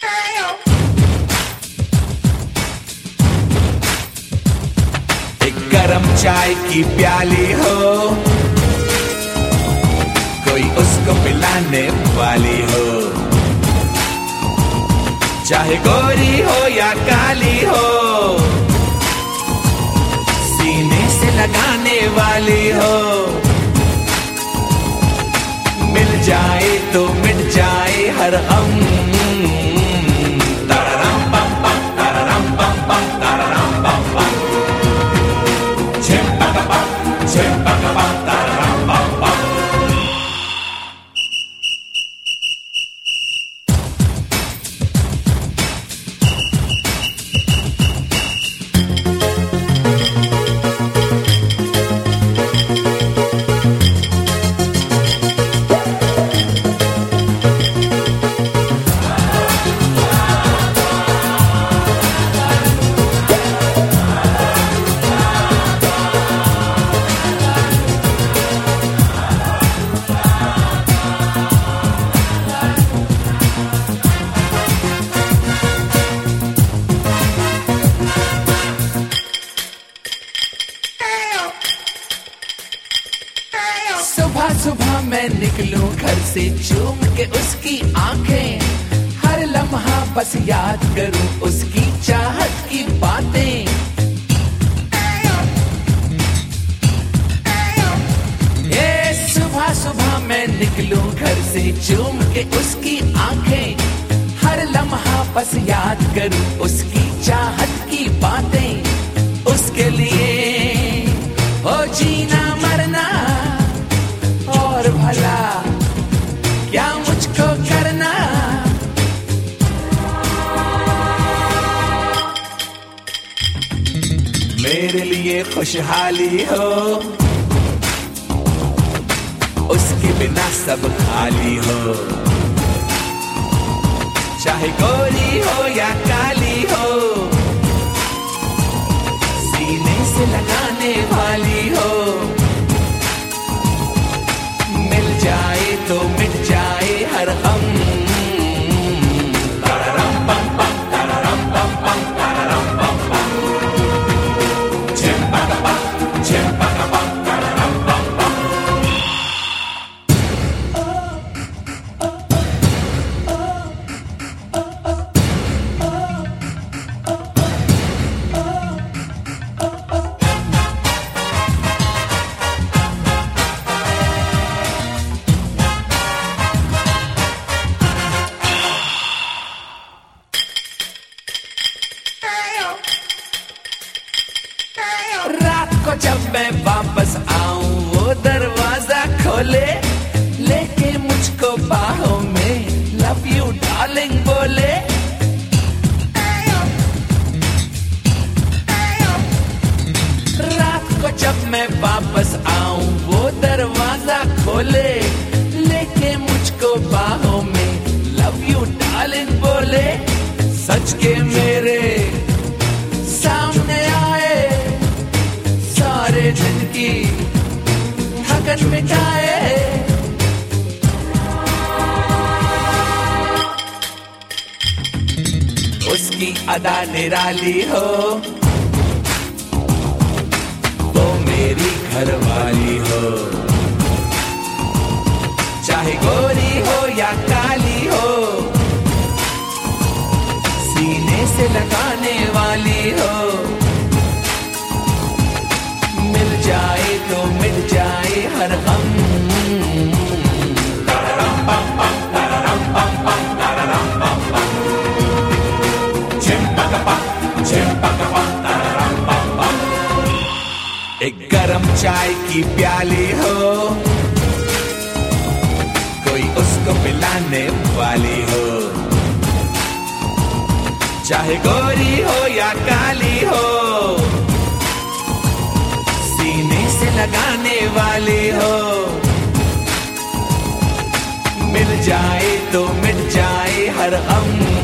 एक गरम चाय की प्याली हो, कोई उसको पिलाने वाली हो, चाहे गोरी हो या काली हो, सीने से लगाने वाली हो। मिल जाए तो मिट जाए हर गम। ताराराम पम पम, ताराराम पम पम, ताराराम पम पम, झिम पक पम, झिम पक पम, ताराराम पम पम। सुबह सुबह मैं निकलूं घर से चूम के उसकी आंखें, हर लम्हा बस याद करूं उसकी चाहत की बातें। ये सुबह सुबह मैं निकलूं घर से चूम के उसकी आंखें, हर लम्हा बस याद करूं उसकी चाहत की बातें। उसके लिए हो जीना मरना और भला क्या मुझको करना। मेरे लिए खुशहाली हो, उसके बिना सब खाली हो, चाहे गोरी हो या काली हो, सीने से लगाने वाली हो। मिल जाए तो मिट जाए हर गम। ताराराम पम पम, ताराराम पम पम, ताराराम पम पम, झिम पक पम, झिम पक पम, ताराराम पम पम। रात को जब मैं वापस आऊं वो दरवाजा खोले, लेके मुझको बाहों में लव यू डार्लिंग बोले। रात को जब मैं वापस आऊं वो दरवाजा खोले, लेके मुझको बाहों में लव यू डार्लिंग बोले। सच के मेरे सामने आए, सारे दिन की थकन मिटाए। उसकी अदा निराली हो, वो मेरी घरवाली हो, चाहे गोरी हो या काली हो, सीने से लगाने वाली हो। मिल जाए तो मिट जाए हर गम। ताराराम पम पम, ताराराम पम पम, ताराराम पम पम, झिम पक पम, झिम पक पम, ताराराम पम पम। एक गरम चाय की प्याली हो, कोई उसको पिलाने वाली हो, चाहे गोरी हो या काली हो, सीने से लगाने वाली हो। मिल जाए तो मिट जाए हर गम।